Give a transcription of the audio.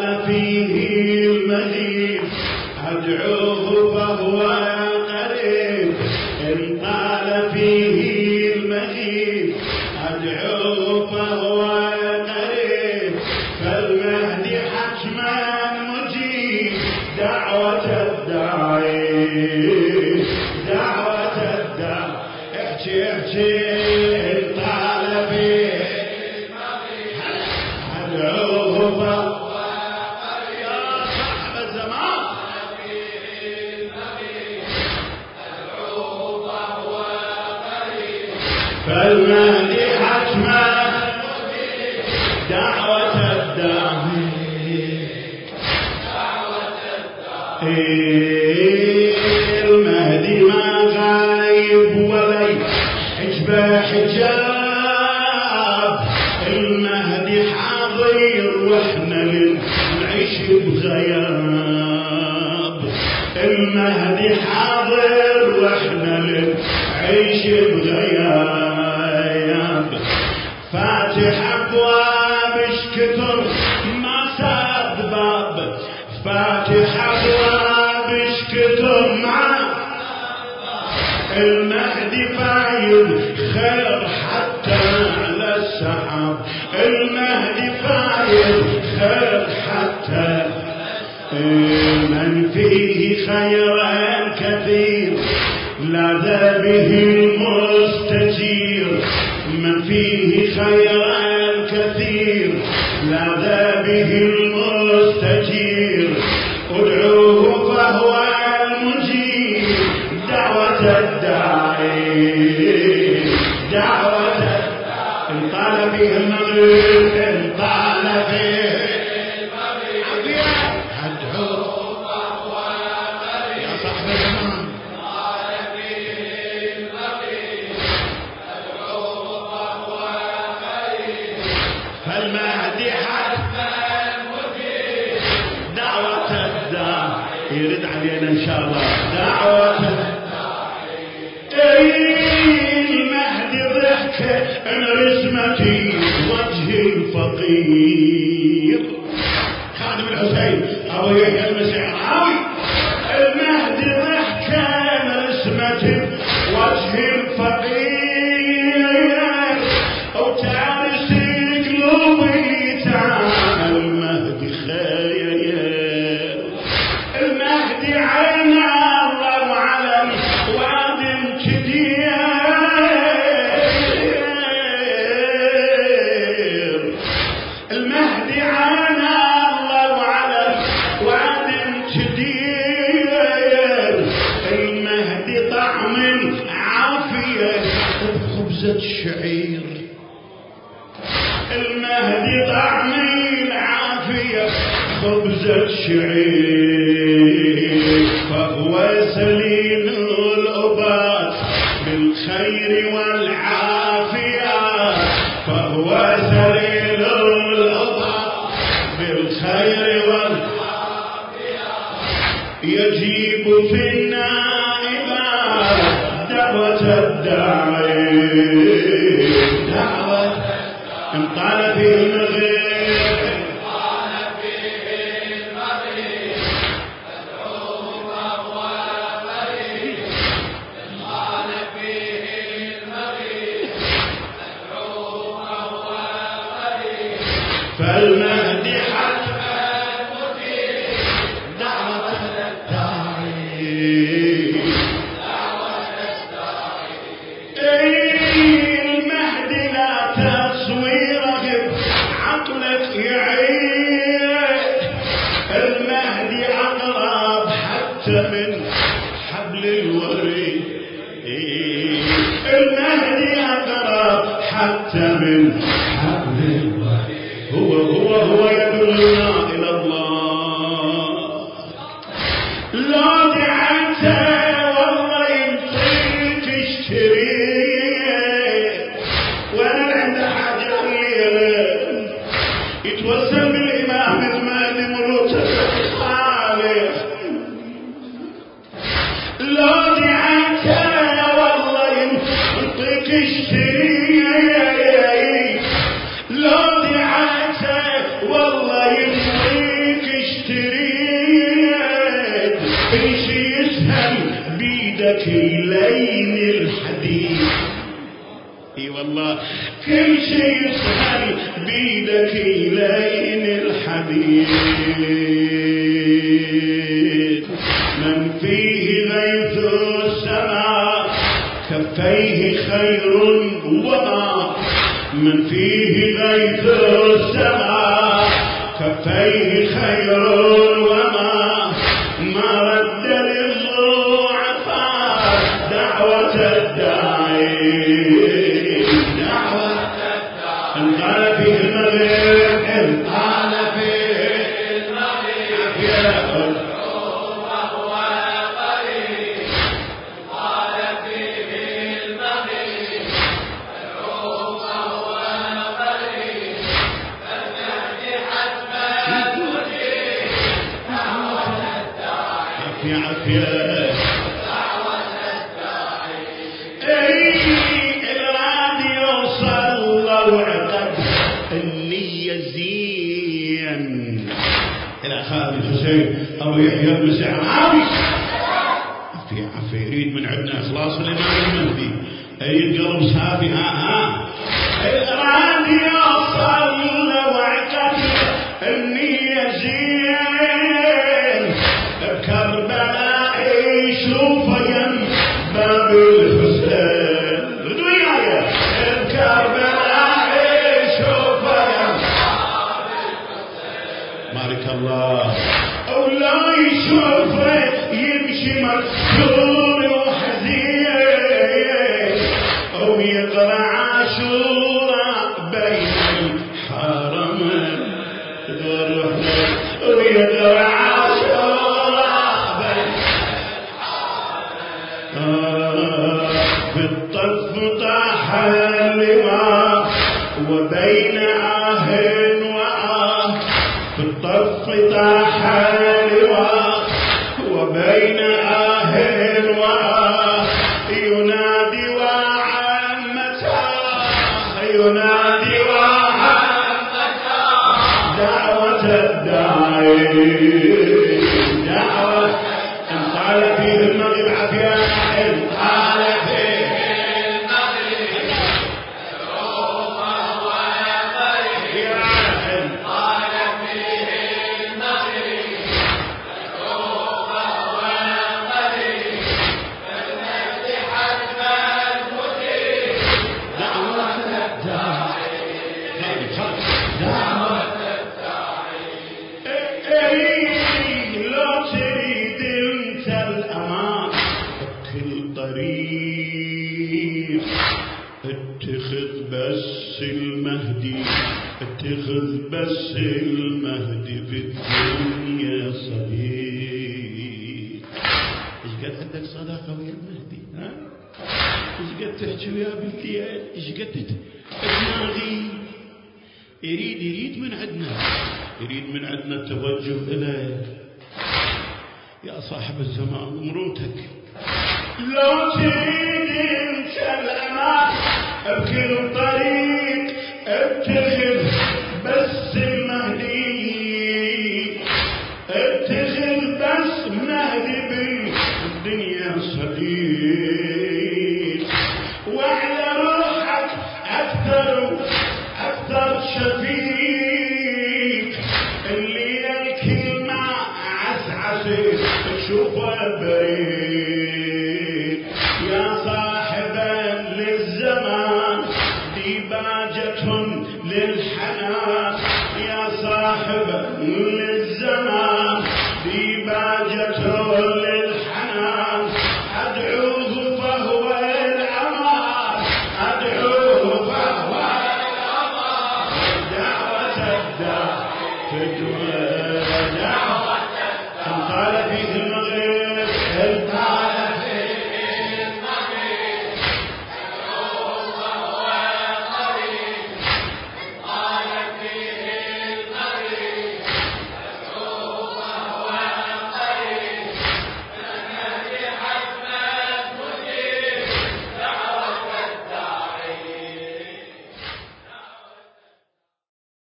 طال فيه المجيد أدعوه فهو قريب إن طال فيه المجيد أدعوه فهو قريب فالمهدي حتما مجيب دعوة الداعي دعوة الداعي احكي احكي إن طال فيه أدعوه فهو يا صاحب الزمان فالمهدي حتما دعوة الداعي المهدي ما غايب ولا حجبه حجاب المهدي حاضر واحنا نعيش بغياب المهدي حاضر واحنا نعيش بغياب فاتح ابواب اشكتر ما ساد باب فاتح ابواب اشكتر ما المهدي فايض خير حتى على السحاب المهدي فايض خير حتى من فيه خيرا كثير لاذ به المستجير من فيه خيرا كثير لاذ به المستجير ادعوه فهو المجيب دعوة الداعي دعوة إن طال فيه المغرب إن طال فيه فالمهدي حتما مجيب دعوة الداعي يرد علينا إن شاء الله دعوة المهدي ضحك ان رسمتي وجه الفقير خادم الحسين أبو يحيى المسيحاوي المهدي ضحك ان رسمتي وجه الفقير وتعرس قلوبي تعال المهدي خير المهدي عين الله وعلم وعدم كدير المهدي عين الله وعلم وعدم كدير المهدي طعم عافية وخبزة شعير المهدي طعم العافية خبزة شعير فهو سليل الأبات بالخير والعافية فهو سليل الأبات بالخير والعافية يجيب في النائبات دعوة الداعي دعوة إن طال فيه المغرب أدعوه فهو قريب إن طال فيه المغرب أدعوه فهو قريب فالمهدي حتما مجيب دعوة الداعي المهدي لا تصويره عقلك يعيد المهدي أقرب حتى من حبل الوريد المهدي أقرب حتى من حبل الوريد هو يدلنا إلى الله لا دعته والله يمطيك اشتريه وانا عنده حاجة الليلة يتوسل بالإمام المهدي مروته عليه لا دعته والله يمطيك اشتريه لا دعته والله يمطيك تريد كل شي يسهل بيدك يلين الحديد. اي والله كل شي يسهل بيدك يلين الحديد. من فيه غيث السماء كفيه خير وما، من فيه غيث السماء كفيه خير وما، ما رد للضعفاء دعوة الداعي. دعوة الداعي إن قال فيه المغرب، إن قال فيه المغرب وهو قريب، قال فيه المغرب وهو قريب، فلنهدي حتما تجيب دعوة الداعي. عافية دعوة الداعي. الراديو صلى وعقد النية زين. إلى خالد الحسين أبو يحيى المسعرابي. عافية يريد من عندنا إخلاص الإمام المهدي. أي القلب صافي. الراديو صلى وعقد النية زين. بكربلاء يشوف ين باب الحسين. ردوا بكربلاء يشوف ين باب الحسين. بارك الله. أو لا يشوفه يمشي مكسور وحزين، أو يقرأ عاشوراء بين الحرمين. أو يقرأ عاشوراء بين الحرمين. بالطف طاح اللواء وبين آه وآه. بالطف طاح اللواء وبين آه وآه. ينادي وعمته، ينادي وعمته دعوة الداعي. دعوة إن قال فيه المغرب عافية. إن قال فيه المغرب وهو قريب، إن قال فيه المغرب وهو قريب، فلنهدي حتما تجيب دعوة الداعي. دعوة لو تريد انت الامان كل طريق اتخذ بس المهدي، اتخذ بس المهدي في الدنيا صديق. ايش قد عندك صداقة ويا المهدي؟ ايش قد تحكي وياه بالليل؟ ايش قد تناغي؟ يريد من عندنا، يريد من عندنا التوجه إليه. يا صاحب الزمان مرونتك. لو تريد انت الأمان بكل طريق اتخذ بس المهدي، اتخذ بس مهدي بالدنيا صديق. وعلى روحك أكثر شفيق. اللي الكلمة عسعسك تشوفه بريء. يا صاحبا للزمان ديباجة للحنان. يا صاحبا للزمان ديباجة للحنان. أدعوه فهو الأمان، أدعوه فهو الأمان. دعوة الداع فدوى